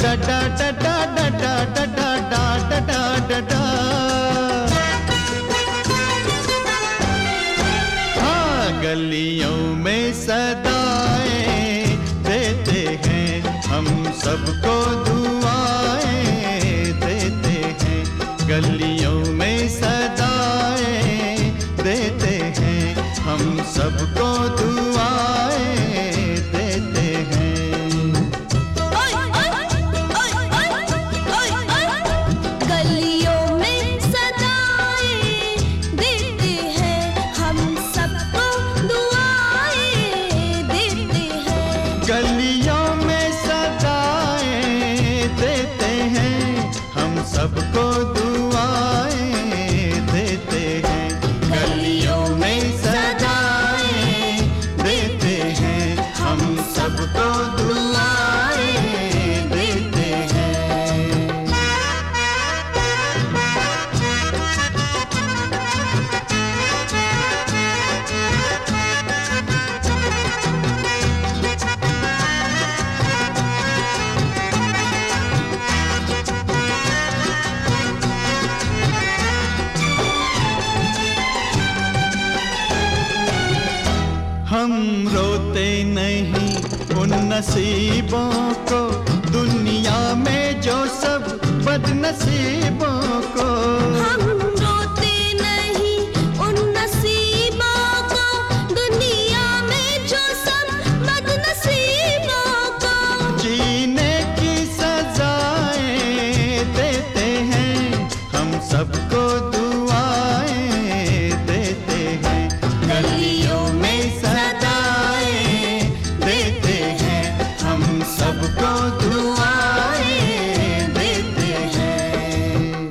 डा डा डा डा डा डा डा डा डा डा डा डा। हाँ, गलियों में सदाएं देते हैं, हम सबको दुआएं देते हैं। गलियों में सदाएं देते हैं, हम सबको दुआएं देते हैं। गलियों में सदाएं देते हैं, हम सबको दुआएं देते हैं। गलियों में सदाएं देते हैं, हम सबको दुआएं देते हैं। गलियों में सदाएं देते हैं, हम सबको दुआएं देते हैं। हम रोते नहीं उन नसीबों को, दुनिया में जो सब बदनसीबों को। हम रोते नहीं उन नसीबों को, दुनिया में जो सब बदनसीबों को। जीने की सजाएं देते हैं, हम सबको दुआएं देते हैं। गलियों में सदाएं देते हैं, हम सबको दुआएं देते हैं।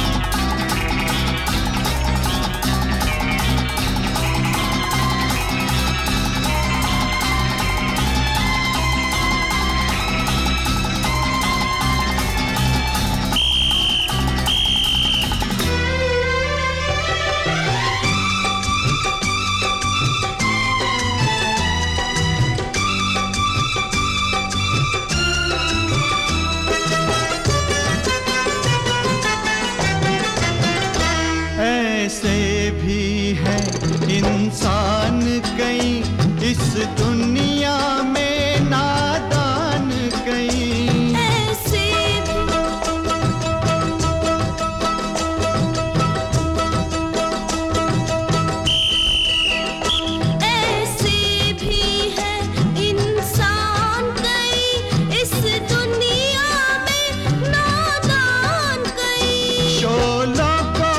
ऐसे भी हैं इंसान कई, इस दुनिया में नादान कई। ऐसे भी है इंसान कई, इस दुनिया में नादान कई। शोलों को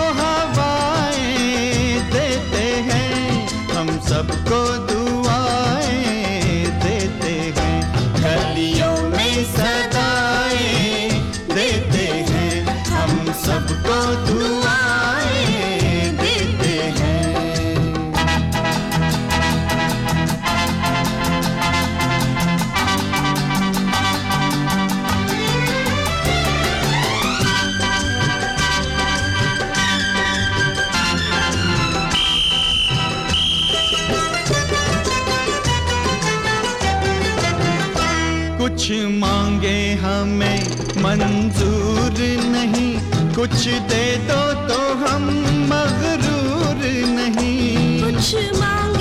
हवाएं देते हैं, हम सबको दुआएं देते हैं। गलियों में सदाएं देते हैं, हम सबको दुआएं देते हैं। कुछ मांगे हमें मंजूर नहीं, कुछ दे दो तो हम मगरूर नहीं। कुछ मांग